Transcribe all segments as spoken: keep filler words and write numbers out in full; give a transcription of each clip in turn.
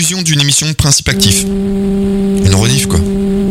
rediffusion d'une émission de Principe Actif. Une rediff, quoi.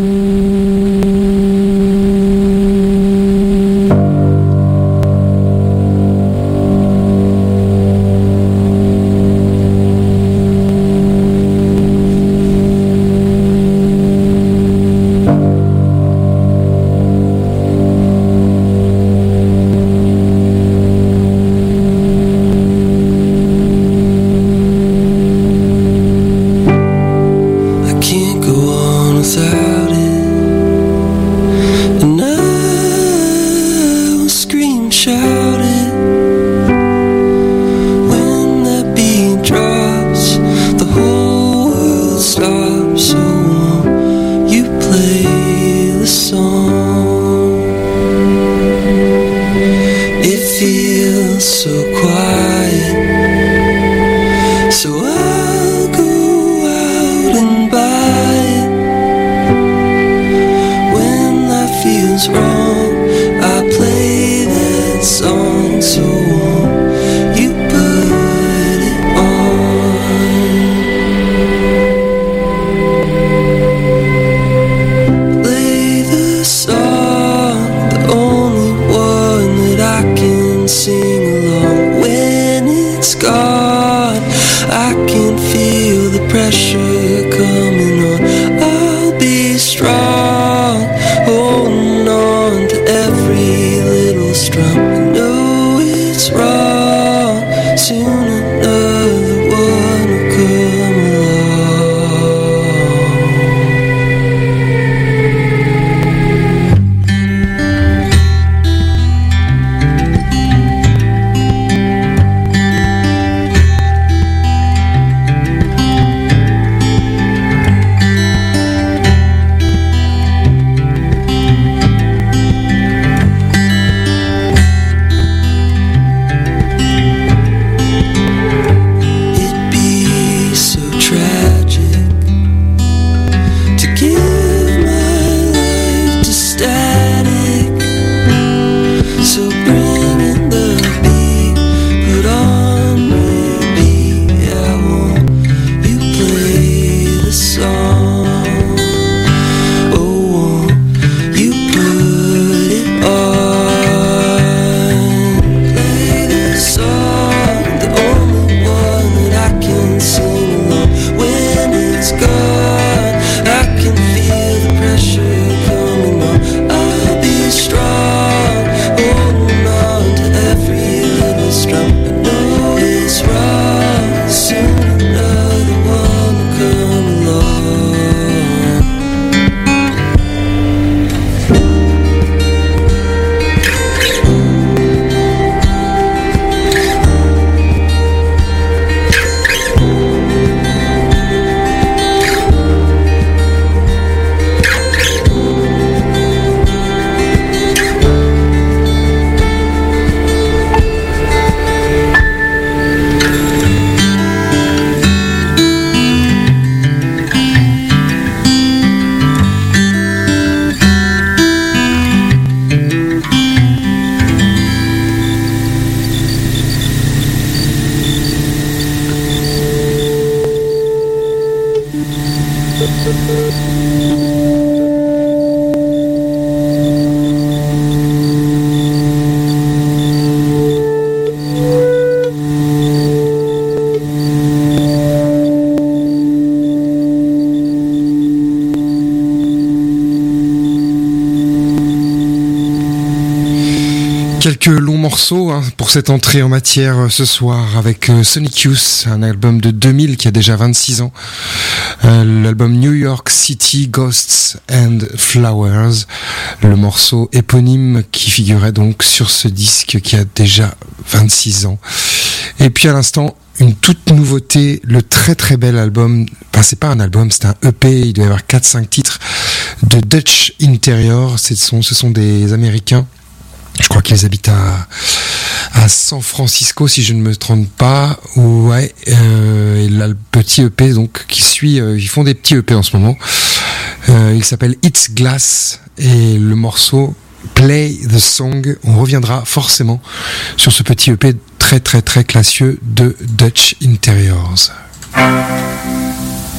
Quelques longs morceaux hein, pour cette entrée en matière euh, ce soir avec euh, Sonic Youth, un album de deux mille qui a déjà vingt-six ans. Euh, l'album New York City Ghosts and Flowers, le morceau éponyme qui figurait donc sur ce disque qui a déjà vingt-six ans. Et puis à l'instant, une toute nouveauté, le très très bel album, enfin c'est pas un album, c'est un E P, il doit y avoir quatre cinq titres de Dutch Interior, ce sont, ce sont des Américains. Je crois qu'ils habitent à, à San Francisco, si je ne me trompe pas. Ouais, euh, et là, le petit E P donc qui suit, euh, ils font des petits E P en ce moment. Euh, il s'appelle It's Glass et le morceau Play the Song. On reviendra forcément sur ce petit E P très très très classieux de Dutch Interiors.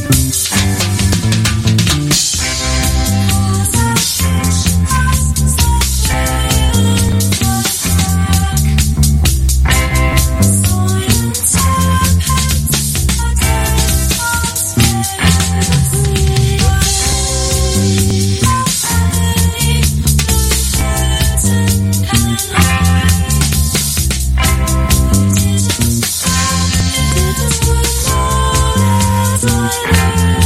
Just one more as I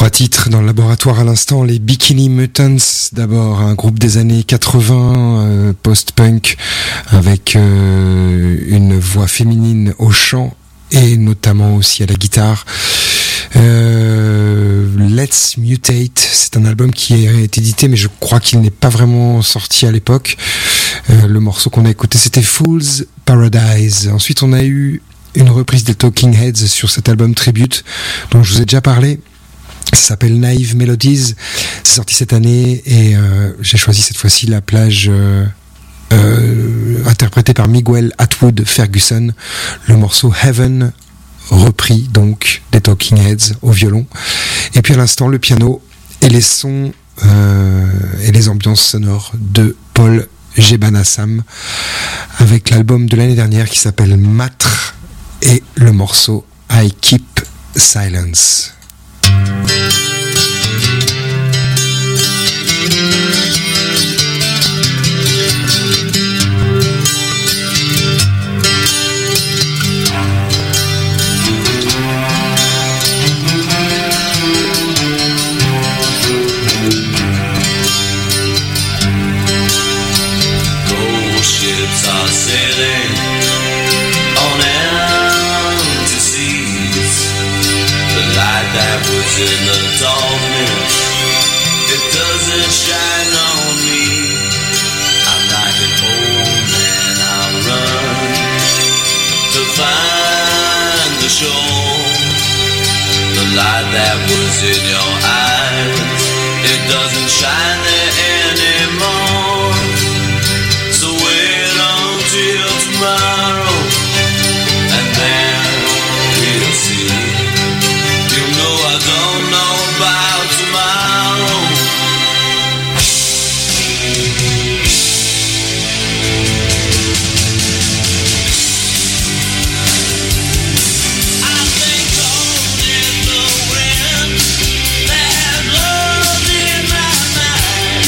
Trois titres dans le laboratoire à l'instant, les Bikini Mutants d'abord, un groupe des années quatre-vingts, euh, post-punk, avec euh, une voix féminine au chant et notamment aussi à la guitare. Euh, Let's Mutate, c'est un album qui est édité mais je crois qu'il n'est pas vraiment sorti à l'époque. Euh, le morceau qu'on a écouté c'était Fool's Paradise. Ensuite on a eu une reprise des Talking Heads sur cet album Tribute dont je vous ai déjà parlé. Ça s'appelle Naive Melodies, c'est sorti cette année et euh, j'ai choisi cette fois-ci la plage euh, euh, interprétée par Miguel Atwood Ferguson, le morceau Heaven, repris donc des Talking Heads au violon, et puis à l'instant le piano et les sons euh, et les ambiances sonores de Paul Gebanassam avec l'album de l'année dernière qui s'appelle Matre et le morceau I Keep Silence. In the darkness, it doesn't shine on me. I'm like an old man, I'll run to find the shore. The light that was in your eyes, it doesn't shine there anymore. So wait until tomorrow, and then we'll see. You know I don't know about tomorrow. I've been cold in the wind. There's love in my mind.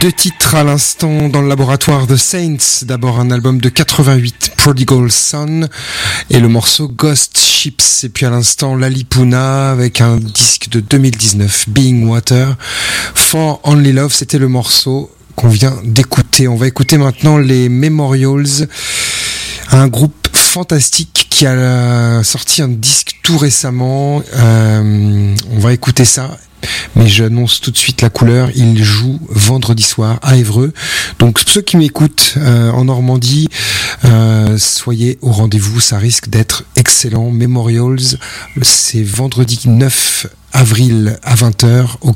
Deux titres à l'instant dans le laboratoire de Saints. D'abord un album de quatre-vingt-huit, Prodigal Son, et le morceau Ghost Ships. Et puis à l'instant Lalipuna avec un disque de deux mille dix-neuf, Being Water. For Only Love, c'était le morceau qu'on vient d'écouter. On va écouter maintenant les Memorials, un groupe fantastique qui a sorti un disque tout récemment. Euh, on va écouter ça. Mais j'annonce tout de suite la couleur, il joue vendredi soir à Évreux. Donc ceux qui m'écoutent euh, en Normandie, euh, soyez au rendez-vous, ça risque d'être excellent. Memorials, c'est vendredi neuf avril à vingt heures au